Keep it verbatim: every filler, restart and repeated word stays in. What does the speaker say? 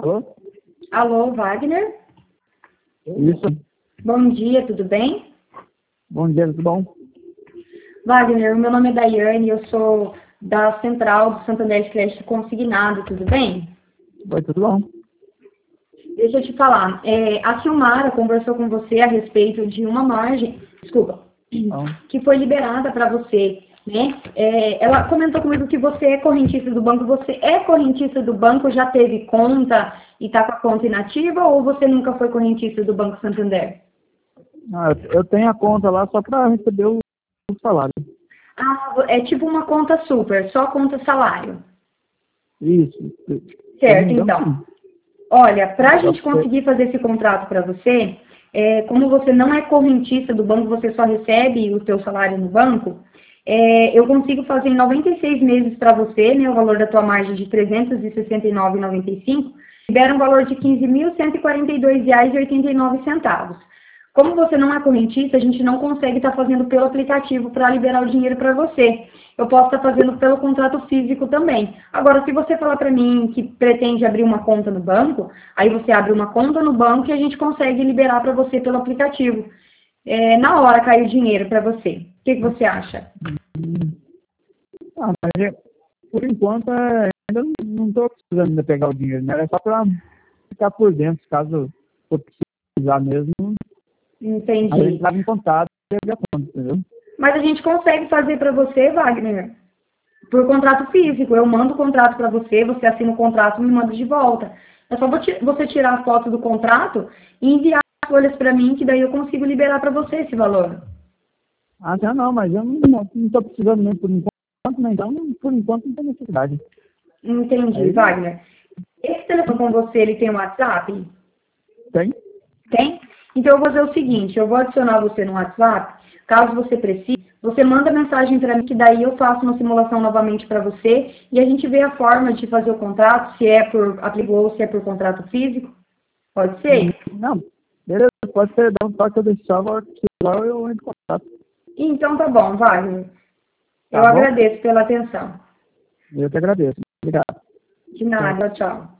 Alô? Alô, Wagner? Isso. Bom dia, tudo bem? Bom dia, tudo bom? Wagner, o meu nome é Daiane, eu sou da Central do Santander Crédito Consignado, tudo bem? Oi, tudo bom? Deixa eu te falar, é, a Silmara conversou com você a respeito de uma margem, desculpa, Bom. que foi liberada para você, né? É, ela comentou comigo que você é correntista do banco. Você é correntista do banco, já teve conta e está com a conta inativa, ou você nunca foi correntista do Banco Santander? Ah, eu tenho a conta lá só para receber o, o salário. Ah, é tipo uma conta super, só conta salário. Isso. Certo, então. Olha, para a gente Você... conseguir fazer esse contrato para você, é, como você não é correntista do banco, você só recebe o seu salário no banco, é, eu consigo fazer em noventa e seis meses para você, né, o valor da tua margem de trezentos e sessenta e nove reais e noventa e cinco centavos, libera um valor de quinze mil cento e quarenta e dois reais e oitenta e nove centavos. Como você não é correntista, a gente não consegue estar fazendo pelo aplicativo para liberar o dinheiro para você. Eu posso estar fazendo pelo contrato físico também. Agora, se você falar para mim que pretende abrir uma conta no banco, aí você abre uma conta no banco e a gente consegue liberar para você pelo aplicativo. É, na hora cai o dinheiro para você. O que, que você acha? Ah, mas é, por enquanto é, ainda não estou precisando ainda pegar o dinheiro, né? É só para ficar por dentro, caso eu precisar mesmo. Entendi. Aí eu entrava em contato e abrir a conta, entendeu? Mas a gente consegue fazer para você, Wagner, por contrato físico. Eu mando o contrato para você, você assina o contrato e me manda de volta. É só você tirar a foto do contrato e enviar as folhas para mim, que daí eu consigo liberar para você esse valor. Ah, já não, mas eu não estou precisando nem por enquanto, né? Então, por enquanto não tem necessidade. Entendi, Aí, Wagner. Esse telefone com você, ele tem um WhatsApp? tem? Tem? Então eu vou fazer o seguinte, eu vou adicionar você no WhatsApp, caso você precise, você manda mensagem para mim, que daí eu faço uma simulação novamente para você, e a gente vê a forma de fazer o contrato, se é por aplicativo ou se é por contrato físico. Pode ser? Não, beleza, pode ser, dar um toque, eu deixava, lá eu entro em contato. Então tá bom, Wagner. Eu Tá bom? agradeço pela atenção. Eu que agradeço. Obrigado. De nada, tchau.